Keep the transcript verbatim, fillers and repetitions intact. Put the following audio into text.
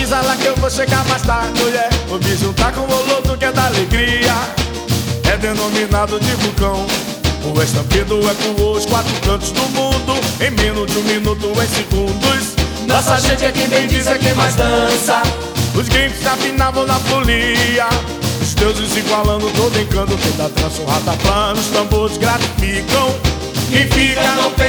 avisa lá que eu vou chegar mais tarde, mulher. Vou me juntar com o Oloto que é da alegria. É denominado de vulcão. O estampido é com os quatro cantos do mundo. Em menos de um minuto, em segundos. Nossa gente é quem bem diz, é quem mais dança. Os games se afinavam na folia. Os deuses igualando todo encanto. Quem dá trança, o rata plano, os tambores gratificam. Quem fica não